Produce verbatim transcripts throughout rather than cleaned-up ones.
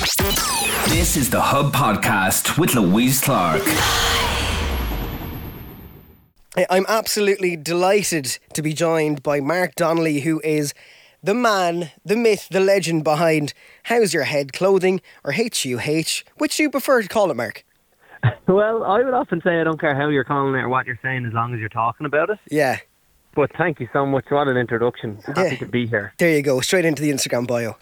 This is the Hub Podcast with Louise Clark. I'm absolutely delighted to be joined by Mark Donnelly, who is the man, the myth, the legend behind How's Your Head Clothing, or H U H. Which do you prefer to call it, Mark? Well, I would often say I don't care how you're calling it or what you're saying as long as you're talking about it. Yeah. But thank you so much. What an introduction. Happy Yeah. to be here. There you go, straight into the Instagram bio.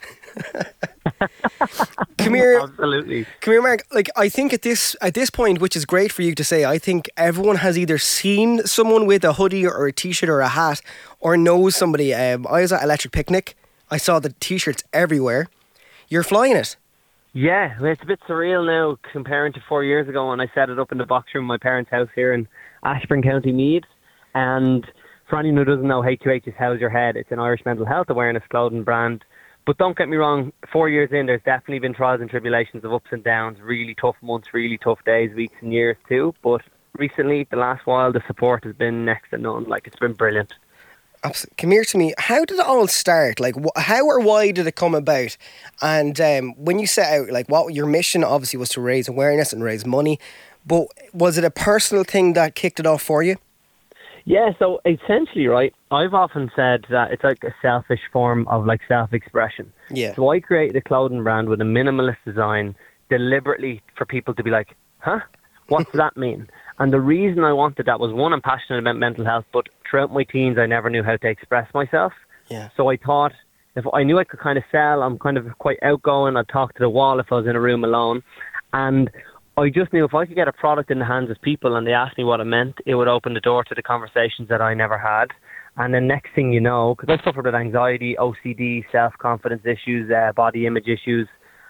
Come here. Absolutely. Come here, Mark. Like, I think at this at this point, which is great for you to say, I think everyone has either seen someone with a hoodie or a t-shirt or a hat, or knows somebody. Um, I was at Electric Picnic. I saw the t-shirts everywhere. You're flying it. Yeah, well, it's a bit surreal now comparing to four years ago when I set it up in the box room of my parents' house here in Ashburn, County Meath. And for anyone who doesn't know, H U H is How's Your Head. It's an Irish mental health awareness clothing brand. But don't get me wrong, four years in, there's definitely been trials and tribulations of ups and downs, really tough months, really tough days, weeks and years too. But recently, the last while, the support has been next to none. Like, it's been brilliant. Absolutely. Come here to me. How did it all start? Like, wh- how or why did it come about? And um, when you set out, like, what your mission obviously was to raise awareness and raise money, but was it a personal thing that kicked it off for you? Yeah, so essentially, right, I've often said that it's like a selfish form of like self-expression. Yeah. So I created a clothing brand with a minimalist design deliberately for people to be like, huh? What does that mean? And the reason I wanted that was, one, I'm passionate about mental health, but throughout my teens, I never knew how to express myself. Yeah. So I thought if I knew I could kind of sell, I'm kind of quite outgoing. I'd talk to the wall if I was in a room alone. And I just knew if I could get a product in the hands of people and they asked me what it meant, it would open the door to the conversations that I never had. And then next thing you know, because I suffered with anxiety, O C D, self-confidence issues, uh, body image issues,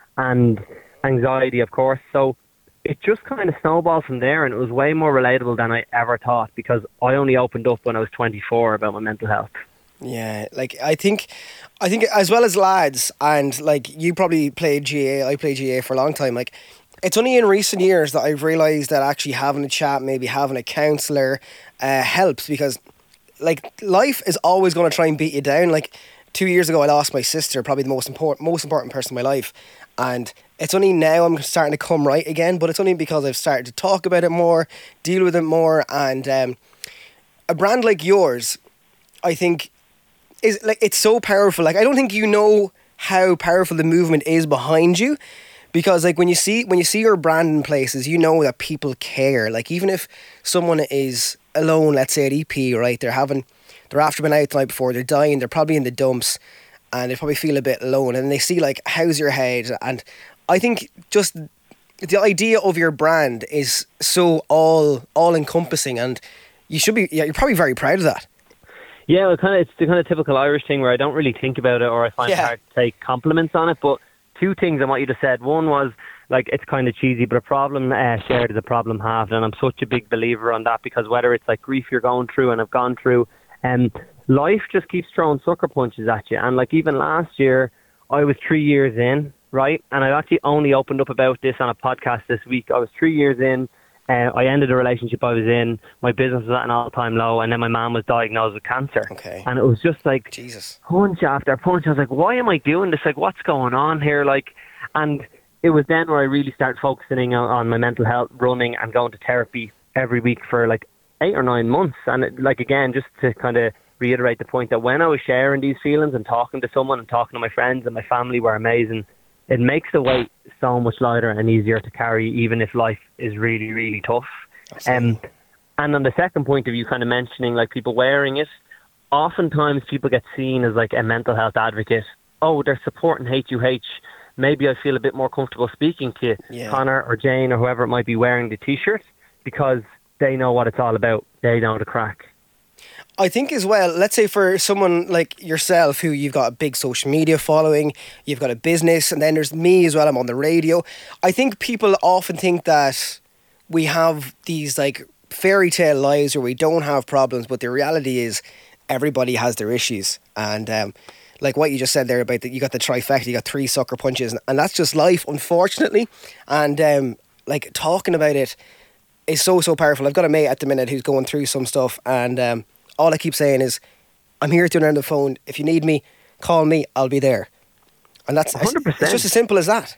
and anxiety, of course. So it just kind of snowballed from there, and it was way more relatable than I ever thought, because I only opened up when I was twenty-four about my mental health. Yeah, like I think, I think as well as lads, and like you probably played G A, I played G A for a long time. Like, it's only in recent years that I've realised that actually having a chat, maybe having a counsellor, uh, helps, because like life is always going to try and beat you down. Like two years ago, I lost my sister, probably the most important, most important person in my life, and it's only now I'm starting to come right again. But it's only because I've started to talk about it more, deal with it more, and um, a brand like yours, I think, is like, it's so powerful. Like, I don't think you know how powerful the movement is behind you, because like when you see when you see your brand in places, you know that people care. Like, even if someone is alone, let's say at E P, right, they're having they're after been out the night before, they're dying, they're probably in the dumps, and they probably feel a bit alone, and they see like How's Your Head, and I think just the idea of your brand is so all all encompassing, and you should be yeah you're probably very proud of that. Yeah, well, kind of, it's the kind of typical Irish thing where I don't really think about it, or I find Yeah. it hard to take compliments on it. But two things on what you just said. One was, like, it's kind of cheesy, but a problem uh, shared is a problem halved. And I'm such a big believer on that, because whether it's like grief you're going through and have gone through, um, life just keeps throwing sucker punches at you. And like, even last year, I was three years in, right? And I actually only opened up about this on a podcast this week. I was three years in. Uh, I ended a relationship I was in. My business was at an all-time low, and then my mum was diagnosed with cancer. Okay. And it was just like Jesus. punch after punch. I was like, why am I doing this? Like, what's going on here? Like, and it was then where I really started focusing on, on my mental health, running and going to therapy every week for like eight or nine months. And it, like, again, just to kind of reiterate the point that when I was sharing these feelings and talking to someone and talking to my friends and my family were amazing, it makes the weight so much lighter and easier to carry, even if life is really, really tough. Um, and on the second point of you kind of mentioning like people wearing it, oftentimes people get seen as like a mental health advocate. Oh, they're supporting H U H. Maybe I feel a bit more comfortable speaking to Yeah. Connor or Jane or whoever it might be wearing the T-shirt, because they know what it's all about. They know the crack. I think as well, let's say for someone like yourself, who you've got a big social media following, you've got a business, and then there's me as well, I'm on the radio. I think people often think that we have these like fairy tale lives where we don't have problems, but the reality is everybody has their issues. And um, like what you just said there about that, you got the trifecta, you got three sucker punches, and, and that's just life, unfortunately. And um, like talking about it is so, so powerful. I've got a mate at the minute who's going through some stuff, and um, all I keep saying is, I'm here to turn on the phone. If you need me, call me, I'll be there. And that's one hundred percent. It's just as simple as that.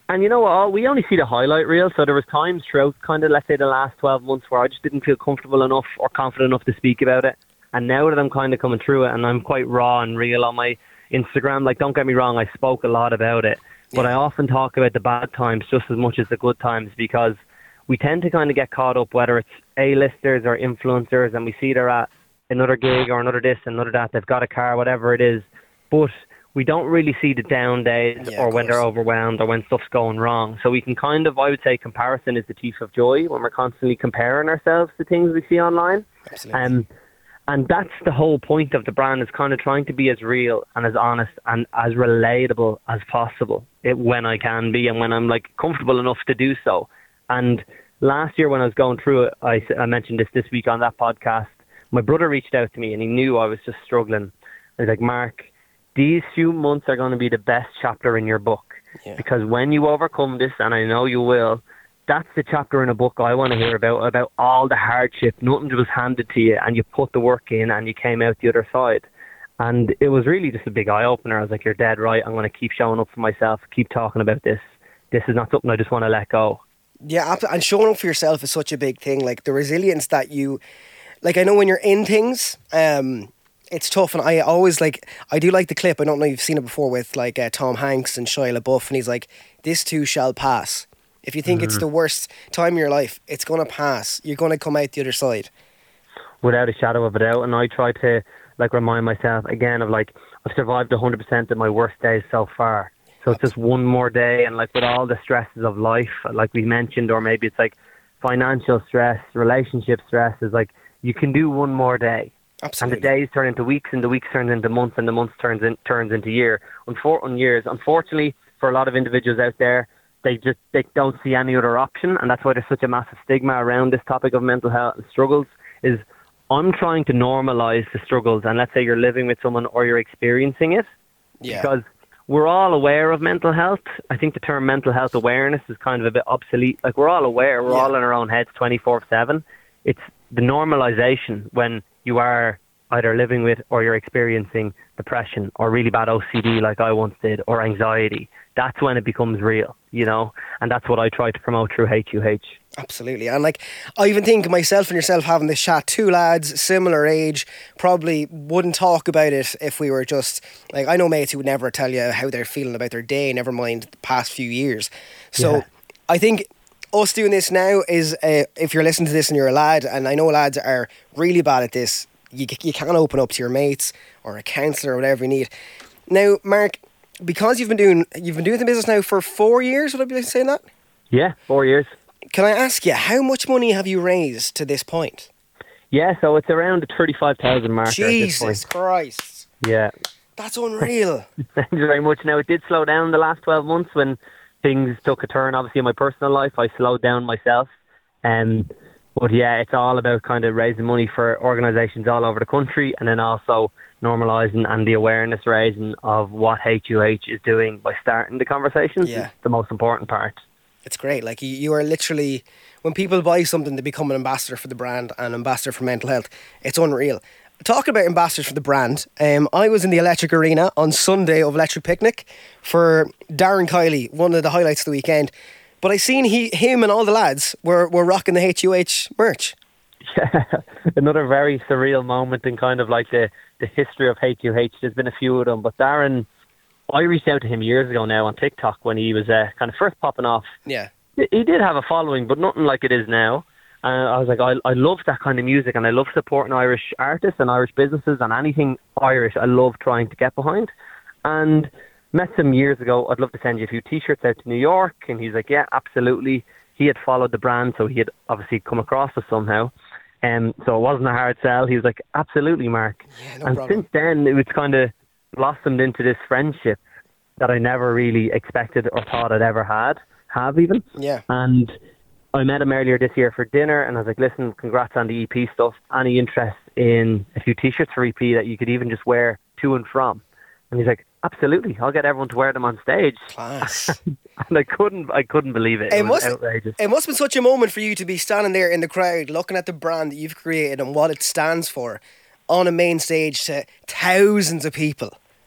And you know what? We only see the highlight reel, so there was times throughout kind of, let's say, the last twelve months where I just didn't feel comfortable enough or confident enough to speak about it. And now that I'm kind of coming through it and I'm quite raw and real on my Instagram, like, don't get me wrong, I spoke a lot about it. Yeah. But I often talk about the bad times just as much as the good times, because we tend to kind of get caught up, whether it's A-listers or influencers, and we see they're at another gig or another this, another that, they've got a car, whatever it is. But we don't really see the down days yeah, or when they're overwhelmed or when stuff's going wrong. So we can kind of, I would say comparison is the thief of joy when we're constantly comparing ourselves to things we see online. Absolutely. Um, and that's the whole point of the brand, is kind of trying to be as real and as honest and as relatable as possible it, when I can be and when I'm like comfortable enough to do so. And last year when I was going through it, I, I mentioned this this week on that podcast, my brother reached out to me and he knew I was just struggling. He's like, Mark, these few months are going to be the best chapter in your book. Yeah. Because when you overcome this, and I know you will, that's the chapter in a book I want to hear about, about all the hardship. Nothing was handed to you, and you put the work in, and you came out the other side. And it was really just a big eye-opener. I was like, you're dead right. I'm going to keep showing up for myself, keep talking about this. This is not something I just want to let go. Yeah, and showing up for yourself is such a big thing. Like, the resilience that you... Like, I know when you're in things... um it's tough, and I always like, I do like the clip, I don't know if you've seen it before, with like uh, Tom Hanks and Shia LaBeouf, and he's like, this too shall pass. If you think mm-hmm. it's the worst time of your life, it's going to pass. You're going to come out the other side. Without a shadow of a doubt. And I try to like remind myself again of like, I've survived one hundred percent of my worst days so far. So it's just one more day, and like with all the stresses of life, like we mentioned, or maybe it's like financial stress, relationship stress, is like, you can do one more day. Absolutely. And the days turn into weeks, and the weeks turns into months, and the months turns in, turns into year. Unfor- years. Unfortunately, for a lot of individuals out there, they just they don't see any other option, and that's why there's such a massive stigma around this topic of mental health and struggles. Is I'm trying to normalise the struggles, and let's say you're living with someone or you're experiencing it, yeah. because we're all aware of mental health. I think the term mental health awareness is kind of a bit obsolete. Like, we're all aware, we're yeah. all in our own heads twenty-four seven. It's the normalisation when you are either living with or you're experiencing depression or really bad O C D like I once did, or anxiety. That's when it becomes real, you know, and that's what I try to promote through H U H. Absolutely. And like, I even think myself and yourself having this chat, two lads, similar age, probably wouldn't talk about it if we were just, like, I know mates who would never tell you how they're feeling about their day, never mind the past few years. So yeah. I think us doing this now is, uh, if you're listening to this and you're a lad, and I know lads are really bad at this, you, you can't open up to your mates or a counsellor or whatever you need. Now, Mark, because you've been doing you've been doing the business now for four years, would I be saying that? Yeah, four years. Can I ask you, how much money have you raised to this point? Yeah, so it's around the thirty-five thousand mark. Jesus Christ. Yeah. That's unreal. Thank you very much. Now, it did slow down the last twelve months when things took a turn. Obviously, in my personal life, I slowed down myself. Um, but yeah, it's all about kind of raising money for organisations all over the country, and then also normalising and the awareness raising of what H U H is doing by starting the conversations. Yeah. Is the most important part. It's great. Like, you, you are literally, when people buy something, they become an ambassador for the brand and ambassador for mental health. It's unreal. Talking about ambassadors for the brand, um, I was in the Electric Arena on Sunday of Electric Picnic for Darren Kiley, one of the highlights of the weekend. But I seen he, him and all the lads were, were rocking the H U H merch. Yeah, another very surreal moment in kind of like the, the history of H U H. There's been a few of them, but Darren, I reached out to him years ago now on TikTok when he was uh, kind of first popping off. Yeah. He did have a following, but nothing like it is now. And I was like, I, I love that kind of music, and I love supporting Irish artists and Irish businesses and anything Irish. I love trying to get behind. And met him years ago. I'd love to send you a few T-shirts out to New York. And he's like, yeah, absolutely. He had followed the brand, so he had obviously come across us somehow. Um, so it wasn't a hard sell. He was like, absolutely, Mark. Yeah, no and problem. Since then, it was kind of blossomed into this friendship that I never really expected or thought I'd ever had, have even. Yeah. And I met him earlier this year for dinner, and I was like, listen, congrats on the E P stuff. Any interest in a few T-shirts for E P that you could even just wear to and from? And he's like, absolutely, I'll get everyone to wear them on stage. Class. And I couldn't, I couldn't believe it. It, it was must, outrageous. It must have been such a moment for you to be standing there in the crowd, looking at the brand that you've created and what it stands for, on a main stage to thousands of people.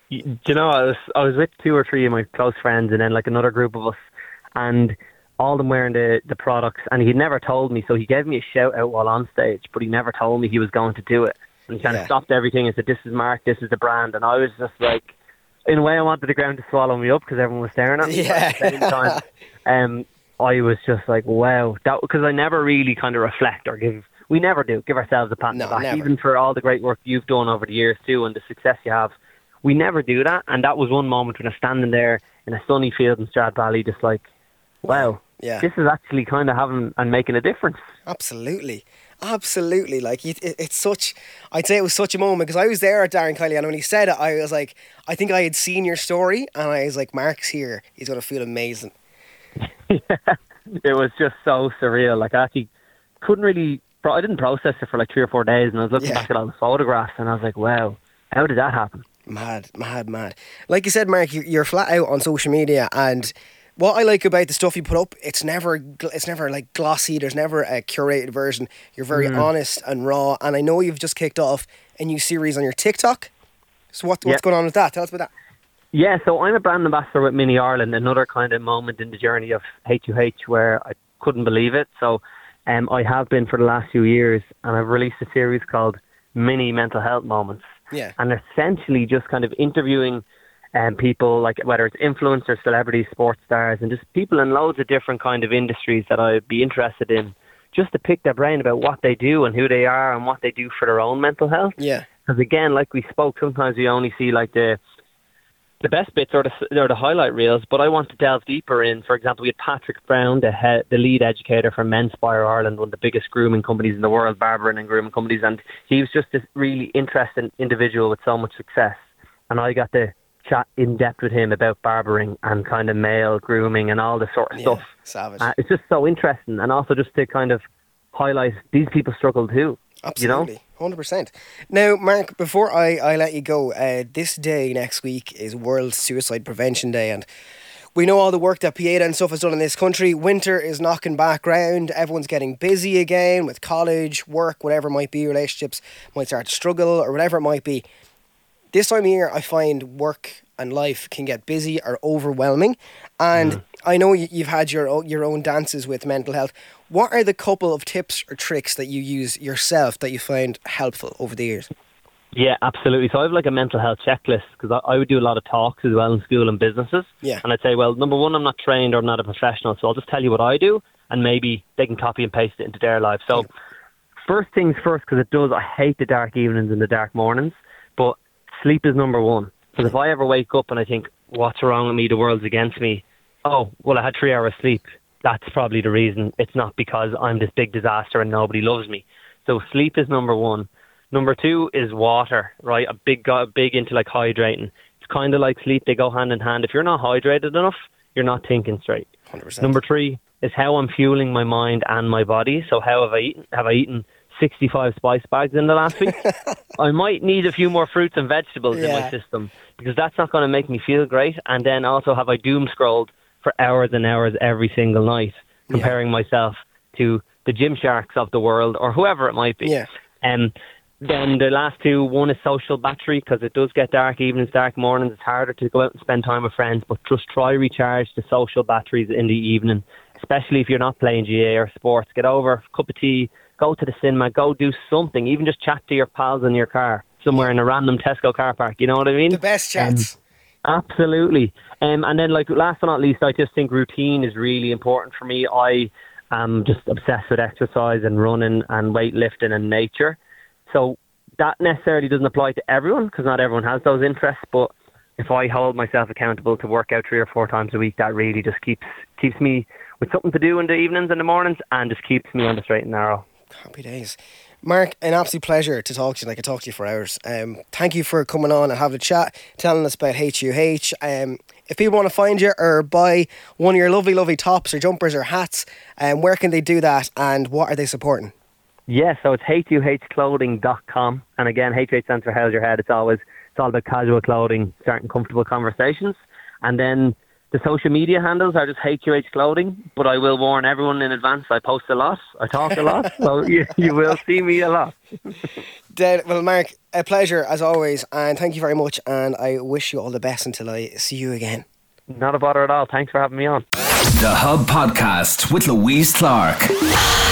y- do you know, I was I was with two or three of my close friends, and then like another group of us, and all of them wearing the the products, and he'd never told me, so he gave me a shout out while on stage, but he never told me he was going to do it. And he kind Yeah. of stopped everything and said, "This is Mark, this is the brand," and I was just like, in a way, I wanted the ground to swallow me up because everyone was staring at me. Yeah. But at the same time, um, I was just like, wow, that because I never really kind of reflect or give. We never do give ourselves a pat on No, the back, never. even for all the great work you've done over the years too, and the success you have. We never do that, and that was one moment when I was standing there in a sunny field in Stradbally, just like, wow, Yeah. this is actually kind of having and making a difference. Absolutely. Absolutely. Like, it, it, it's such, I'd say it was such a moment because I was there at Darren Kiley, and when he said it, I was like, I think I had seen your story, and I was like, Mark's here. He's going to feel amazing. It was just so surreal. Like, I actually couldn't really, I didn't process it for like three or four days, and I was looking Yeah. back at all the photographs, and I was like, wow, how did that happen? Mad, mad, mad. Like you said, Mark, you- you're flat out on social media, and what I like about the stuff you put up, it's never, gl- it's never like glossy. There's never a curated version. You're very Mm. honest and raw. And I know you've just kicked off a new series on your TikTok. So what, what's Yeah. going on with that? Tell us about that. Yeah, so I'm a brand ambassador with Mini Ireland, another kind of moment in the journey of H U H where I couldn't believe it. So um, I have been for the last few years, and I've released a series called Mini Mental Health Moments. Yeah. And essentially just kind of interviewing um, people, like whether it's influencers, celebrities, sports stars, and just people in loads of different kind of industries that I'd be interested in, just to pick their brain about what they do and who they are and what they do for their own mental health. Yeah. Because again, like we spoke, sometimes we only see like the the best bits or the, or the highlight reels, but I want to delve deeper in. For example, we had Patrick Brown, the head, the lead educator for Menspire Ireland, one of the biggest grooming companies in the world, barbering and grooming companies, and he was just this really interesting individual with so much success. And I got to chat in depth with him about barbering and kind of male grooming and all this sort of Yeah. stuff. Savage. Uh, it's just so interesting, and also just to kind of highlight these people struggle too. Absolutely, You know? one hundred percent. Now, Mark, before I, I let you go, uh, this day next week is World Suicide Prevention Day, and we know all the work that Pieta and stuff has done in this country. Winter is knocking back round. Everyone's getting busy again with college, work, whatever it might be. Relationships might start to struggle or whatever it might be. This time of year, I find work and life can get busy or overwhelming. And Mm. I know you- you've had your own, your own dances with mental health. What are the couple of tips or tricks that you use yourself that you find helpful over the years? Yeah, absolutely. So I have like a mental health checklist because I, I would do a lot of talks as well in school and businesses. Yeah. And I'd say, well, number one, I'm not trained or I'm not a professional, so I'll just tell you what I do, and maybe they can copy and paste it into their life. So Yeah. first things first, because it does, I hate the dark evenings and the dark mornings, but sleep is number one. Because if I ever wake up and I think, what's wrong with me, the world's against me, oh, well, I had three hours sleep. That's probably the reason. It's not because I'm this big disaster and nobody loves me. So sleep is number one. Number two is water, right? A big, go- big into like hydrating. It's kind of like sleep. They go hand in hand. If you're not hydrated enough, you're not thinking straight. one hundred percent. Number three is how I'm fueling my mind and my body. So how have I eaten? Have I eaten sixty-five spice bags in the last week? I might need a few more fruits and vegetables in Yeah. my system because that's not going to make me feel great. And then also, have I doom scrolled for hours and hours every single night, comparing myself to the gym sharks of the world or whoever it might be? Yeah. Um, then the last two, one is social battery, because it does get dark evenings, dark mornings. It's harder to go out and spend time with friends, but just try recharge the social batteries in the evening, especially if you're not playing G A or sports. Get over a cup of tea, go to the cinema, go do something, even just chat to your pals in your car somewhere in a random Tesco car park. You know what I mean? The best chats. Um, absolutely. Um, and then, like, last but not least, I just think routine is really important for me. I am just obsessed with exercise and running and weightlifting and nature. So that necessarily doesn't apply to everyone because not everyone has those interests. But if I hold myself accountable to work out three or four times a week, that really just keeps keeps me with something to do in the evenings and the mornings, and just keeps me on the straight and narrow. Happy days. Mark, an absolute pleasure to talk to you. I could talk to you for hours. Um, thank you for coming on and having a chat, telling us about H U H. Um, if people want to find you or buy one of your lovely, lovely tops or jumpers or hats, um, where can they do that and what are they supporting? Yeah, so it's H U H clothing dot com. And again, H U H stands for How's Your Head. It's always, it's all about casual clothing, starting comfortable conversations. And then the social media handles are just H U H Clothing, but I will warn everyone in advance, I post a lot, I talk a lot, so you, you will see me a lot. Dead. Well, Mark, a pleasure as always, and thank you very much. And I wish you all the best until I see you again. Not a bother at all. Thanks for having me on. The Hub Podcast with Louise Clark.